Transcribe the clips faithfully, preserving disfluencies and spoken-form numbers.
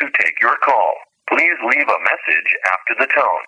to take your call. Please leave a message after the tone.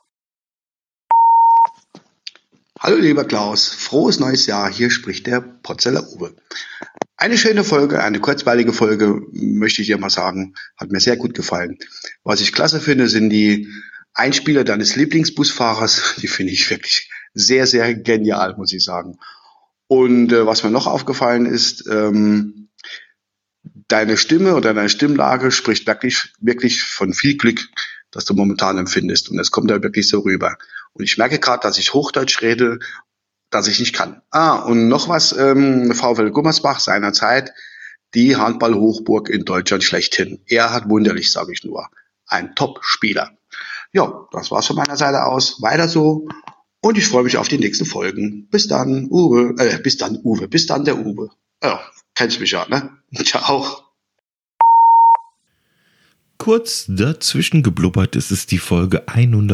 Hallo lieber Klaus, frohes neues Jahr, hier spricht der Potzeller Uwe. Eine schöne Folge, eine kurzweilige Folge, möchte ich dir mal sagen, hat mir sehr gut gefallen. Was ich klasse finde, sind die Einspieler deines Lieblingsbusfahrers, die finde ich wirklich sehr, sehr genial, muss ich sagen. Und äh, was mir noch aufgefallen ist, ähm, deine Stimme oder deine Stimmlage spricht wirklich, wirklich von viel Glück, das du momentan empfindest. Und es kommt da wirklich so rüber. Und ich merke gerade, dass ich Hochdeutsch rede, dass ich nicht kann. Ah, und noch was, ähm, VfL Gummersbach seinerzeit, die Handball-Hochburg in Deutschland schlechthin. Er hat wunderlich, sage ich nur. Ein Top-Spieler. Ja, das war's von meiner Seite aus. Weiter so. Und ich freue mich auf die nächsten Folgen. Bis dann, Uwe. Äh, bis dann, Uwe. Bis dann, der Uwe. Ja, kennst mich ja, ne? Ciao. Kurz dazwischen geblubbert, es ist die Folge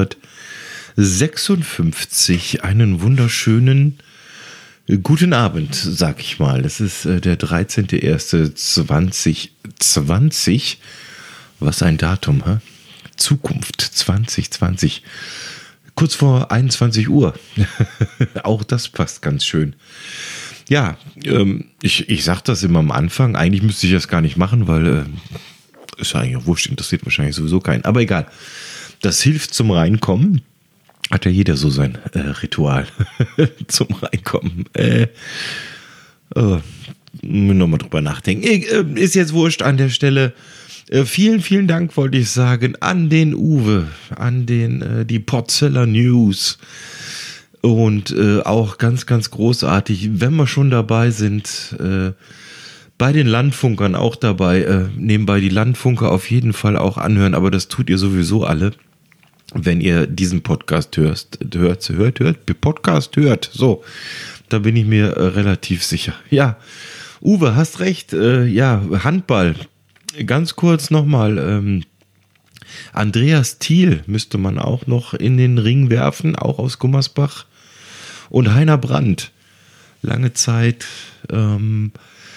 hundertsechsundfünfzig. Einen wunderschönen guten Abend, sag ich mal. Es ist äh, der dreizehnter erster zwanzig zwanzig. Was ein Datum, hä? Zukunft zwanzig zwanzig. Kurz vor einundzwanzig Uhr. Auch das passt ganz schön. Ja, ähm, ich, ich sag das immer am Anfang. Eigentlich müsste ich das gar nicht machen, weil äh, ist eigentlich auch wurscht, interessiert wahrscheinlich sowieso keinen. Aber egal. Das hilft zum Reinkommen. Hat ja jeder so sein äh, Ritual zum Reinkommen. Äh, äh, nochmal drüber nachdenken. Äh, ist jetzt wurscht an der Stelle. Äh, vielen, vielen Dank, wollte ich sagen, an den Uwe, an den äh, die Potzeller News. Und äh, auch ganz, ganz großartig, wenn wir schon dabei sind, äh, bei den Landfunkern auch dabei, äh, nebenbei die Landfunker auf jeden Fall auch anhören, aber das tut ihr sowieso alle, wenn ihr diesen Podcast hörst, hört, hört, hört, Podcast hört, so, da bin ich mir äh, relativ sicher. Ja, Uwe, hast recht, äh, ja, Handball, ganz kurz nochmal, ähm, Andreas Thiel müsste man auch noch in den Ring werfen, auch aus Gummersbach, und Heiner Brandt, lange Zeit, ähm,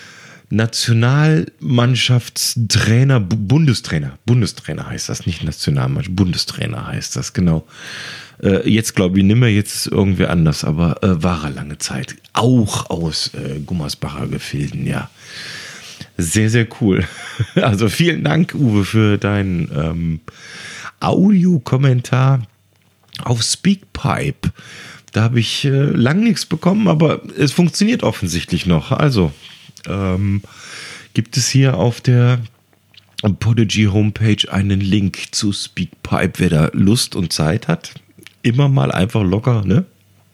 Nationalmannschaftstrainer, Bundestrainer, Bundestrainer heißt das, nicht Nationalmannschaft, Bundestrainer heißt das, genau. Äh, jetzt glaube ich nicht mehr, jetzt ist irgendwie anders, aber äh, war er lange Zeit. Auch aus äh, Gummersbacher Gefilden, ja. Sehr, sehr cool. Also vielen Dank, Uwe, für deinen ähm, Audiokommentar auf Speakpipe. Da habe ich äh, lang nichts bekommen, aber es funktioniert offensichtlich noch. Also ähm, gibt es hier auf der Podigy Homepage einen Link zu Speakpipe, wer da Lust und Zeit hat. Immer mal einfach locker, ne?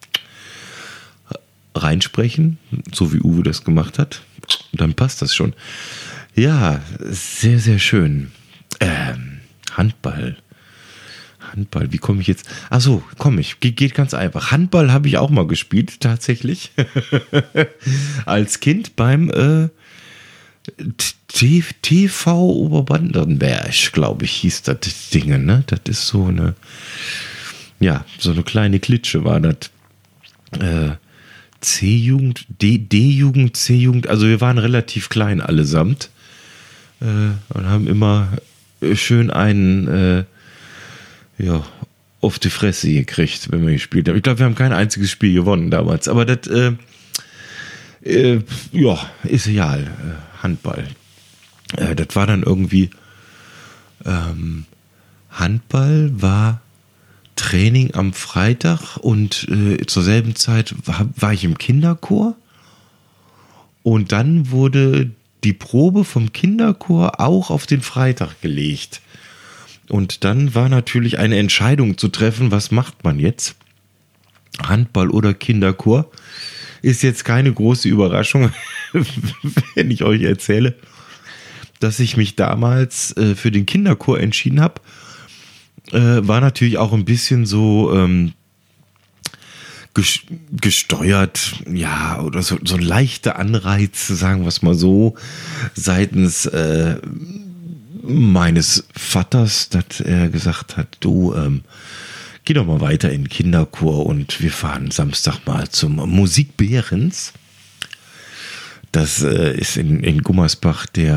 Reinsprechen, so wie Uwe das gemacht hat. Dann passt das schon. Ja, sehr, sehr schön. Ähm, Handball. Handball, wie komme ich jetzt? Ach so, komme ich. Ge- geht ganz einfach. Handball habe ich auch mal gespielt, tatsächlich. Als Kind beim äh, T- T V Oberbandenberg, glaube ich, hieß das Ding, ne? Das ist so eine, ja, so eine kleine Klitsche war das. Äh, C-Jugend, D- D-Jugend, C-Jugend, also wir waren relativ klein allesamt äh, und haben immer schön einen äh, ja, auf die Fresse gekriegt, wenn wir gespielt haben. Ich glaube, wir haben kein einziges Spiel gewonnen damals, aber das äh, äh, ja, ist egal, äh, Handball. Äh, das war dann irgendwie ähm, Handball war Training am Freitag und äh, zur selben Zeit war, war ich im Kinderchor und dann wurde die Probe vom Kinderchor auch auf den Freitag gelegt. Und dann war natürlich eine Entscheidung zu treffen, was macht man jetzt? Handball oder Kinderchor? Ist jetzt keine große Überraschung, wenn ich euch erzähle, dass ich mich damals äh, für den Kinderchor entschieden habe. Äh, war natürlich auch ein bisschen so ähm, ges- gesteuert, ja, oder so, so ein leichter Anreiz, sagen wir es mal so, seitens äh, meines Vaters, dass er gesagt hat, du, ähm, geh doch mal weiter in den Kinderchor und wir fahren Samstag mal zum Musik Behrens. Das äh, ist in, in Gummersbach der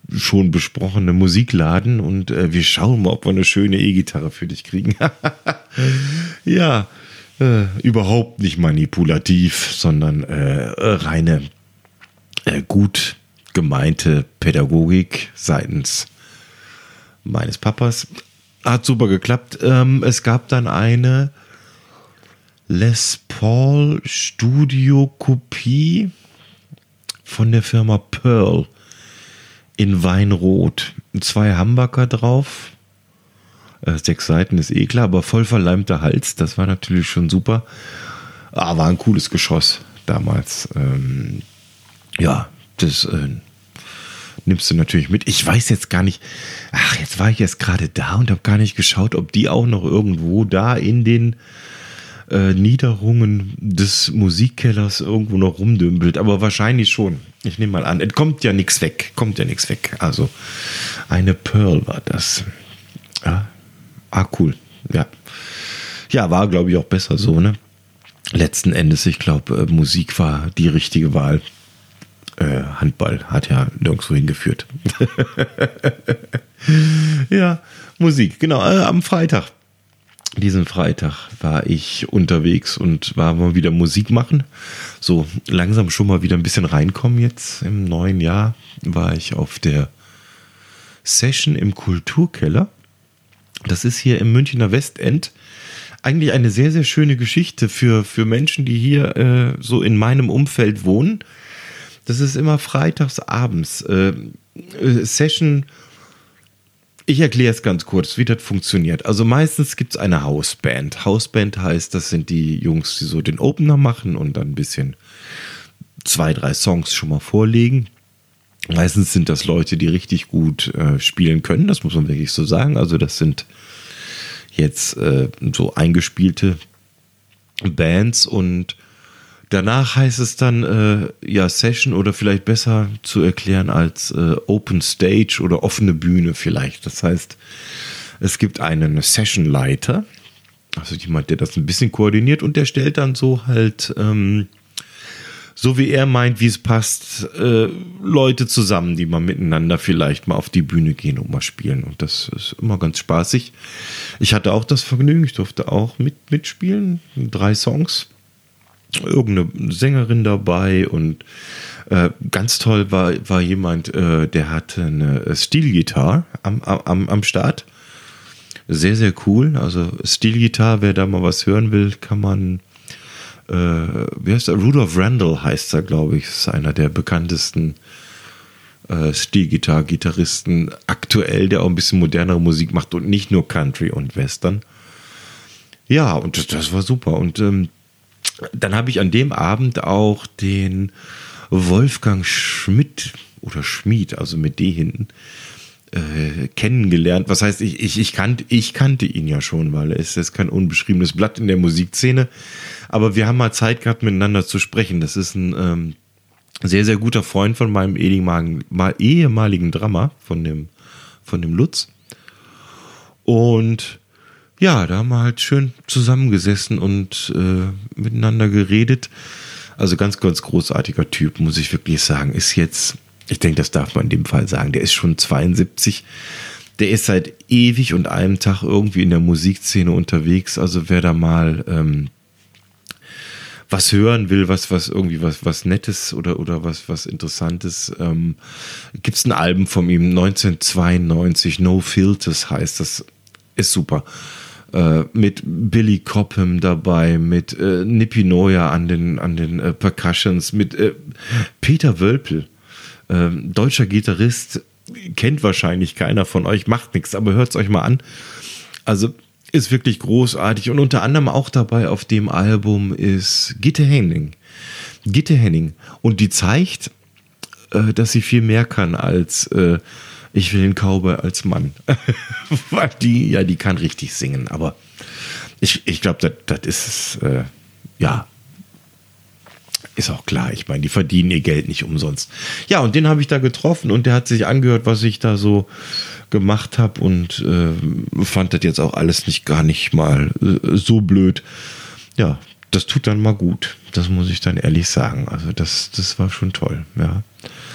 schon besprochene Musikladen und äh, wir schauen mal, ob wir eine schöne E-Gitarre für dich kriegen. Ja, äh, überhaupt nicht manipulativ, sondern äh, reine äh, gut gemeinte Pädagogik seitens meines Papas. Hat super geklappt. Ähm, es gab dann eine Les Paul Studio Kopie von der Firma Pearl in Weinrot. Zwei Humbucker drauf. Äh, sechs Seiten ist eh klar, aber voll verleimter Hals. Das war natürlich schon super. Ah, war ein cooles Geschoss damals. Ähm, ja, das äh, nimmst du natürlich mit. Ich weiß jetzt gar nicht. Ach, jetzt war ich jetzt gerade da und habe gar nicht geschaut, ob die auch noch irgendwo da in den Äh, Niederungen des Musikkellers irgendwo noch rumdümpelt, aber wahrscheinlich schon. Ich nehme mal an, es kommt ja nichts weg, kommt ja nichts weg. Also eine Pearl war das. Ja, ah, cool. Ja, ja, war glaube ich auch besser so, ne? Letzten Endes, ich glaube, äh, Musik war die richtige Wahl. Äh, Handball hat ja nirgendwo hingeführt. Ja, Musik, genau, äh, am Freitag. Diesen Freitag war ich unterwegs und war mal wieder Musik machen. So langsam schon mal wieder ein bisschen reinkommen jetzt. Im neuen Jahr war ich auf der Session im Kulturkeller. Das ist hier im Münchner Westend. Eigentlich eine sehr, sehr schöne Geschichte für, für Menschen, die hier äh, so in meinem Umfeld wohnen. Das ist immer freitags abends. Äh, Session. Ich erkläre es ganz kurz, wie das funktioniert. Also meistens gibt es eine Hausband. Hausband heißt, das sind die Jungs, die so den Opener machen und dann ein bisschen zwei, drei Songs schon mal vorlegen. Meistens sind das Leute, die richtig gut äh, spielen können, das muss man wirklich so sagen. Also das sind jetzt äh, so eingespielte Bands und danach heißt es dann, äh, ja, Session oder vielleicht besser zu erklären als äh, Open Stage oder offene Bühne vielleicht. Das heißt, es gibt einen Sessionleiter, also jemand, der das ein bisschen koordiniert und der stellt dann so halt, ähm, so wie er meint, wie es passt, äh, Leute zusammen, die mal miteinander vielleicht mal auf die Bühne gehen und mal spielen. Und das ist immer ganz spaßig. Ich hatte auch das Vergnügen, ich durfte auch mit, mitspielen, drei Songs. Irgendeine Sängerin dabei und äh, ganz toll war, war jemand, äh, der hatte eine Steel-Gitarre am, am, am Start. Sehr, sehr cool. Also Steel-Gitarre, wer da mal was hören will, kann man, äh, wie heißt er? Rudolph Randall heißt er, glaube ich. Ist einer der bekanntesten äh, Steel-Gitarre-Gitarristen aktuell, der auch ein bisschen modernere Musik macht und nicht nur Country und Western. Ja, und das, das war super. Und ähm, dann habe ich an dem Abend auch den Wolfgang Schmidt oder Schmied, also mit D hinten, äh, kennengelernt. Was heißt, ich, ich, ich, kannte, ich kannte ihn ja schon, weil er ist jetzt kein unbeschriebenes Blatt in der Musikszene. Aber wir haben mal Zeit gehabt, miteinander zu sprechen. Das ist ein ähm, sehr, sehr guter Freund von meinem ehemaligen, mal ehemaligen Drummer, von dem, von dem Lutz. Und ja, da haben wir halt schön zusammengesessen und äh, miteinander geredet. Also ganz, ganz großartiger Typ, muss ich wirklich sagen. Ist jetzt, ich denke, das darf man in dem Fall sagen, der ist schon zweiundsiebzig. Der ist seit ewig und einem Tag irgendwie in der Musikszene unterwegs. Also wer da mal ähm, was hören will, was, was irgendwie was, was Nettes oder, oder was, was Interessantes, ähm, gibt's ein Album von ihm, neunzehnhundertzweiundneunzig, No Filters heißt das, ist super. Äh, mit Billy Cobham dabei, mit äh, Nippy Noya an den, an den äh, Percussions, mit äh, Peter Wölpel, äh, deutscher Gitarrist, kennt wahrscheinlich keiner von euch, macht nichts, aber hört es euch mal an. Also ist wirklich großartig und unter anderem auch dabei auf dem Album ist Gitte Henning. Gitte Henning. Und die zeigt, äh, dass sie viel mehr kann als äh, ich will den Cowboy als Mann. Weil die, ja, die kann richtig singen, aber ich, ich glaube, das ist, äh, ja, ist auch klar. Ich meine, die verdienen ihr Geld nicht umsonst. Ja, und den habe ich da getroffen und der hat sich angehört, was ich da so gemacht habe und äh, fand das jetzt auch alles nicht gar nicht mal äh, so blöd. Ja, das tut dann mal gut. Das muss ich dann ehrlich sagen. Also das, das war schon toll, ja.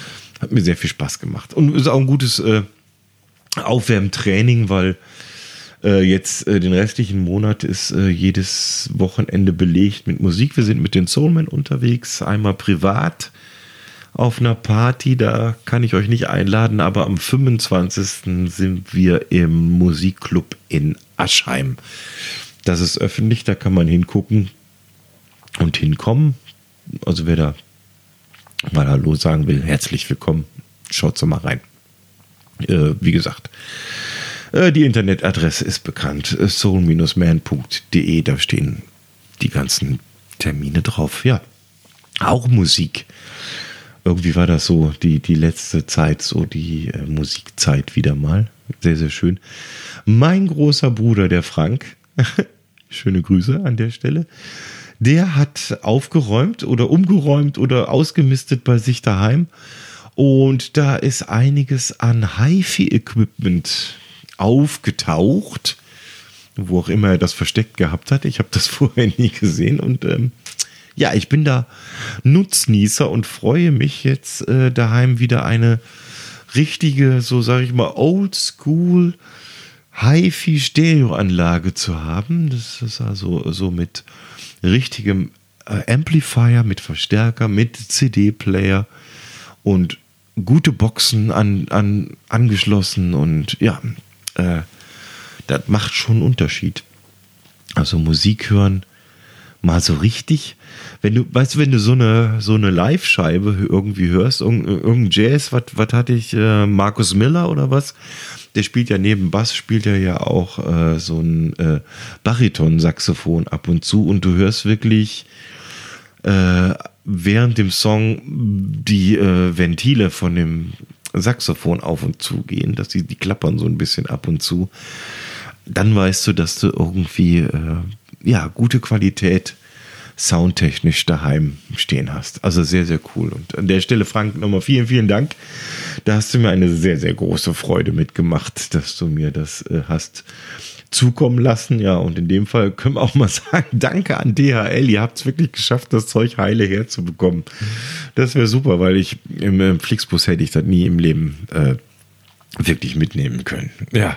hat mir sehr viel Spaß gemacht. Und ist auch ein gutes äh, Aufwärmtraining, weil äh, jetzt äh, den restlichen Monat ist äh, jedes Wochenende belegt mit Musik. Wir sind mit den Soulmen unterwegs, einmal privat auf einer Party, da kann ich euch nicht einladen, aber am fünfundzwanzigsten sind wir im Musikclub in Aschheim. Das ist öffentlich, da kann man hingucken und hinkommen. Also wer da mal Hallo sagen will, herzlich willkommen. Schaut so mal rein. Äh, wie gesagt, äh, die Internetadresse ist bekannt. soul Bindestrich man Punkt de, da stehen die ganzen Termine drauf. Ja, auch Musik. Irgendwie war das so die, die letzte Zeit, so die äh, Musikzeit wieder mal. Sehr, sehr schön. Mein großer Bruder, der Frank, schöne Grüße an der Stelle, der hat aufgeräumt oder umgeräumt oder ausgemistet bei sich daheim. Und da ist einiges an Hi-Fi-Equipment aufgetaucht, wo auch immer er das versteckt gehabt hat. Ich habe das vorher nie gesehen und ähm, ja, ich bin da Nutznießer und freue mich jetzt äh, daheim wieder eine richtige, so sage ich mal, Oldschool Hi-Fi-Stereo-Anlage zu haben. Das ist also so mit richtigem äh, Amplifier, mit Verstärker, mit C D-Player und gute Boxen an, an, angeschlossen und ja, äh, das macht schon einen Unterschied. Also Musik hören mal so richtig, wenn du, weißt du, wenn du so eine, so eine Live-Scheibe irgendwie hörst, irgendein Jazz, was, was hatte ich, äh, Marcus Miller oder was, der spielt ja neben Bass, spielt er ja auch äh, so ein äh, Bariton-Saxophon ab und zu und du hörst wirklich äh, während dem Song die äh, Ventile von dem Saxophon auf und zu gehen, dass die, die klappern so ein bisschen ab und zu, dann weißt du, dass du irgendwie äh, ja, gute Qualität soundtechnisch daheim stehen hast. Also sehr, sehr cool. Und an der Stelle, Frank, nochmal vielen, vielen Dank. Da hast du mir eine sehr, sehr große Freude mitgemacht, dass du mir das äh, hast zukommen lassen. Ja, und in dem Fall können wir auch mal sagen, danke an D H L. Ihr habt es wirklich geschafft, das Zeug heile herzubekommen. Das wäre super, weil ich im, im Flixbus hätte ich das nie im Leben äh, wirklich mitnehmen können. Ja,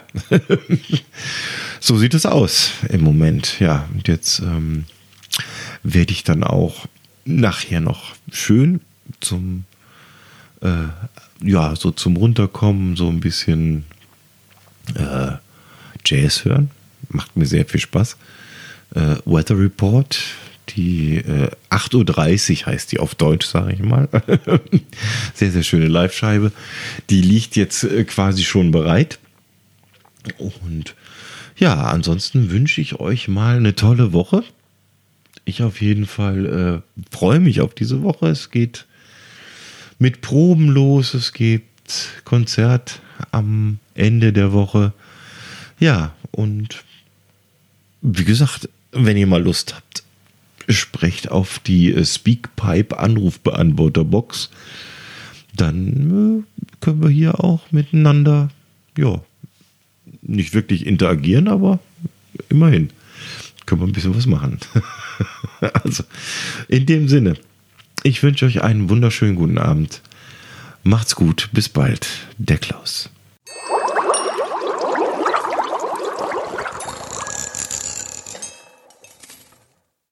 so sieht es aus im Moment. Ja, und jetzt ähm, werde ich dann auch nachher noch schön zum äh, ja, so zum Runterkommen, so ein bisschen äh, Jazz hören. Macht mir sehr viel Spaß. Äh, Weather Report, die äh, acht Uhr dreißig heißt die auf Deutsch, sage ich mal. Sehr, sehr schöne Live-Scheibe. Die liegt jetzt äh, quasi schon bereit. Und ja, ansonsten wünsche ich euch mal eine tolle Woche. Ich auf jeden Fall äh, freue mich auf diese Woche. Es geht mit Proben los. Es gibt Konzert am Ende der Woche. Ja, und wie gesagt, wenn ihr mal Lust habt, sprecht auf die Speakpipe Anrufbeantworterbox. Dann äh, können wir hier auch miteinander, ja, nicht wirklich interagieren, aber immerhin können wir ein bisschen was machen. Also, in dem Sinne, ich wünsche euch einen wunderschönen guten Abend. Macht's gut, bis bald, der Klaus.